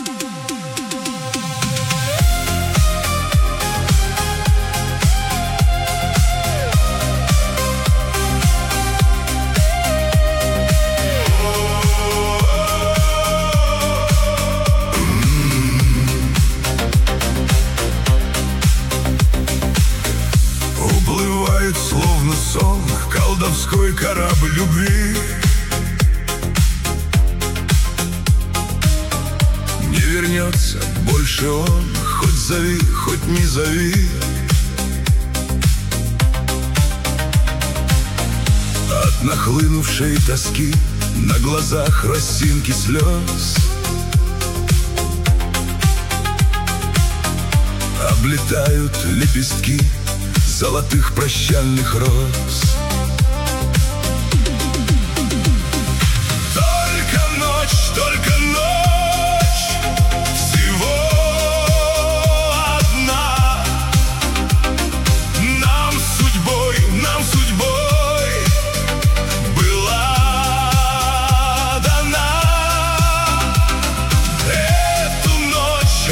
Словно сон, колдовской корабль любви. Не вернется больше он, хоть зови, хоть не зови. От нахлынувшей тоски на глазах росинки слез облетают лепестки золотых прощальных роз. Только ночь, всего одна. Нам судьбой была дана. Эту ночь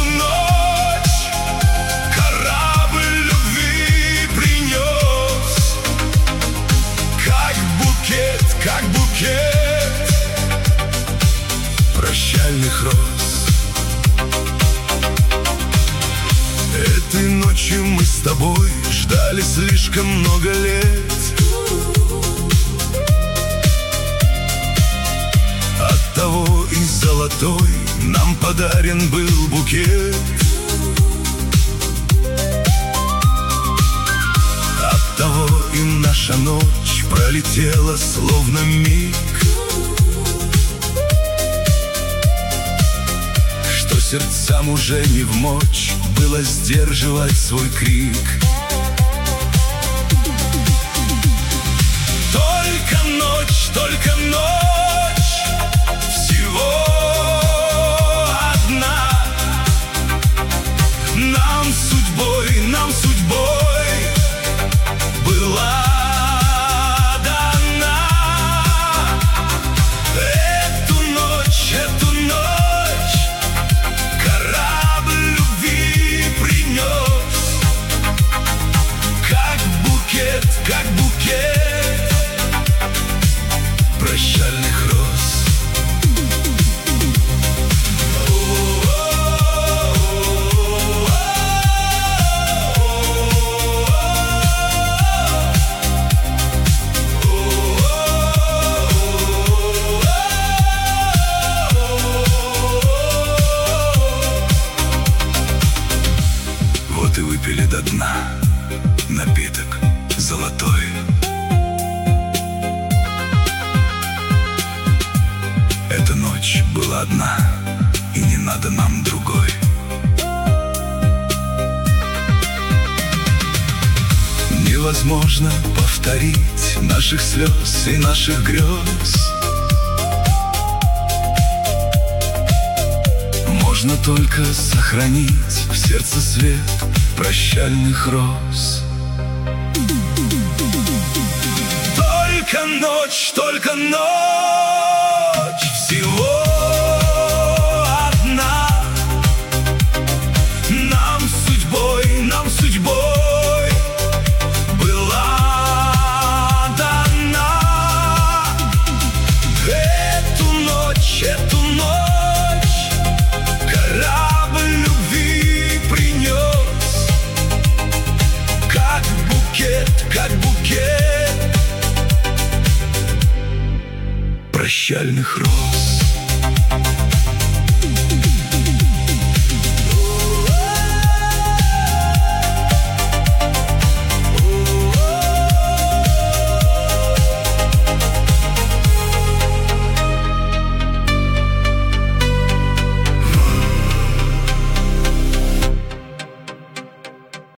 корабль любви принес, как букет прощальных роз. Этой ночью мы с тобой ждали слишком много лет. Оттого и золотой нам подарен был букет. Оттого и наша ночь пролетела словно миг, что сердцам уже не вмочь было сдерживать свой крик. Только ночь, всего одна. Нам судьбой была дана. Эту ночь корабль любви принес, как букет прощальных роз. Вот и выпили до дна напиток золотой. Эта ночь была одна, и не надо нам другой. Невозможно повторить наших слез и наших грез. Можно только сохранить в сердце свет прощальных роз. Только ночь, всего одна. Нам судьбой была дана. Эту ночь корабль любви принес, как букет прощальных роз.